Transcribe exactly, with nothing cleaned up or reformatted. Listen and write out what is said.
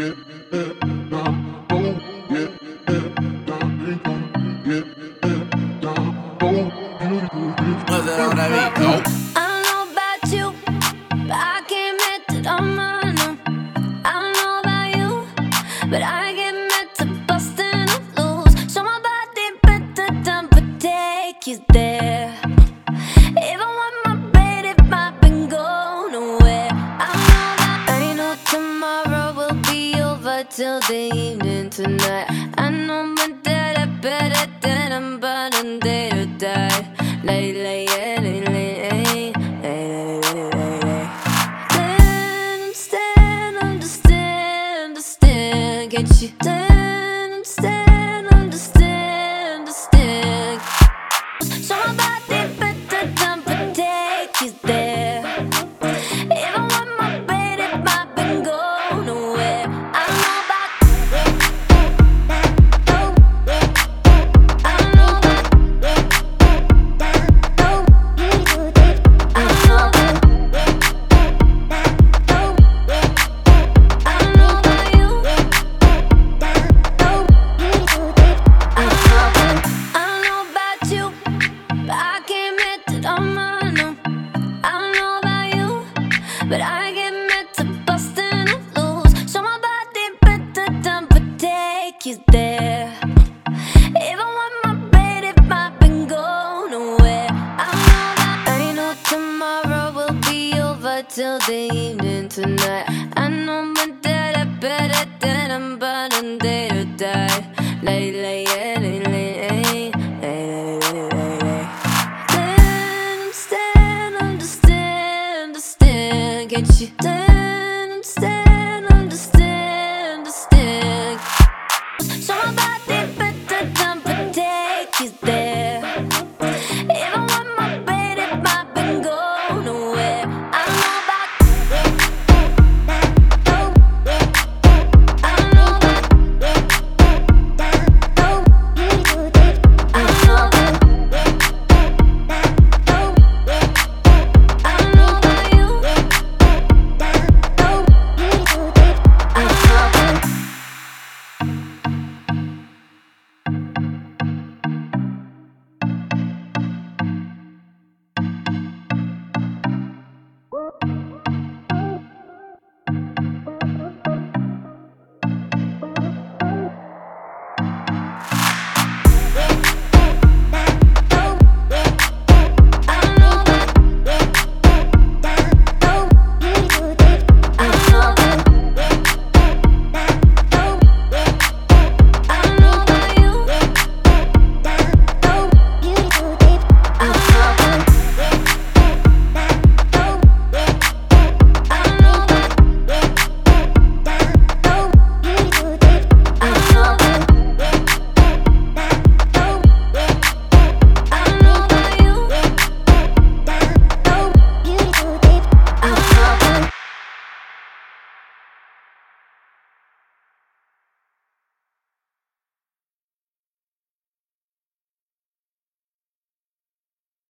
What's that on that beat? Nope. I don't know about you, but I can't admit that I'm on them. I don't know about you, but I get mad to busting up loose. So my body better done but take you there. If I want my bed, if I've been go nowhere. I don't know that I know tomorrow will be over till the evening tonight. I know my dad, I better than I'm about a day to die. Lay, lay, yeah, lay, lay, lay, lay, lay, lay, lay. Understand, understand, understand, can't you? Understand, understand, understand. So my body better than protect you there. If I want my bed, if I've been go nowhere. I